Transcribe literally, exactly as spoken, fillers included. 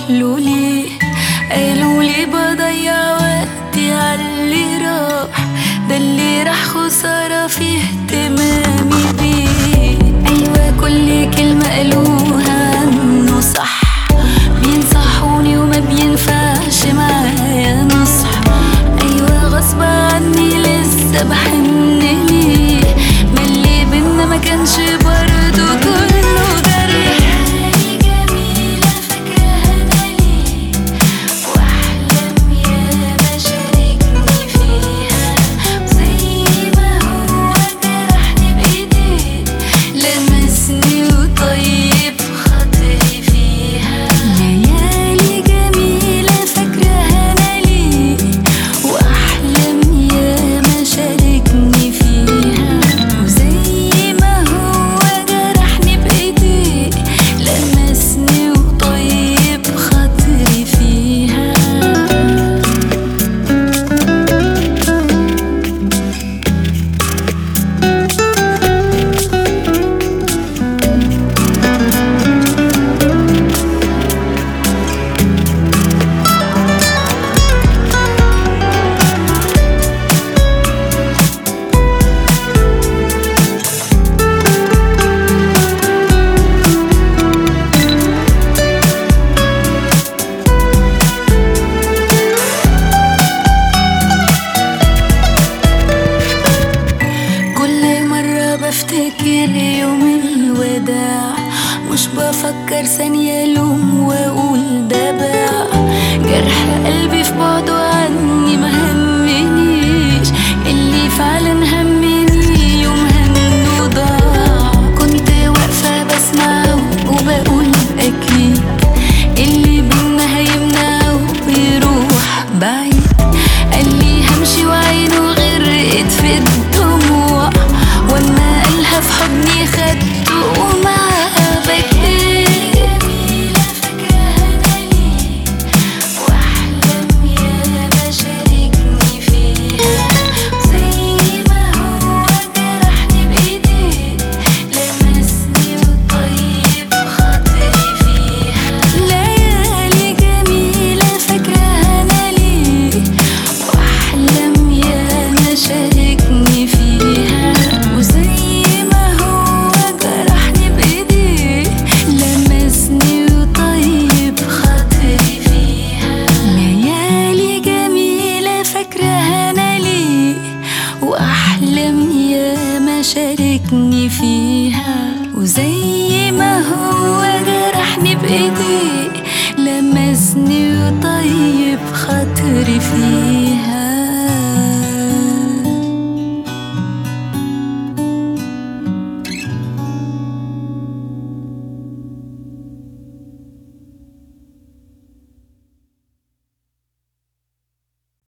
قولولي قالولي بضيع وقتي عاللي راح، ده اللي راح خسارة في اهتمامي بيه. أيوة كل كلمة قالوها عنه صح، بينصحوني وما بينفعش معايا نصح. أيوة غصب عني لسه بحن ليه، ما اللي بينا ما كانش برضه كله جرح. جميلة فاكراها أنا ليه، وأحلام ياما شاركني فيها، زي ما هو جرحني بإيديه لمسني وطيب خاطري فيها. ليالي جميلة فاكراها أنا ليه، وأحلام ياما شاركني فيها، وزي ما هو جرحني بإيديه لمسني وطيب خاطري فيها. كل مرة بفتكر يوم الوداع، مش بفكر ثانية لوم واقول ده باع، جرح قلبي في بعضه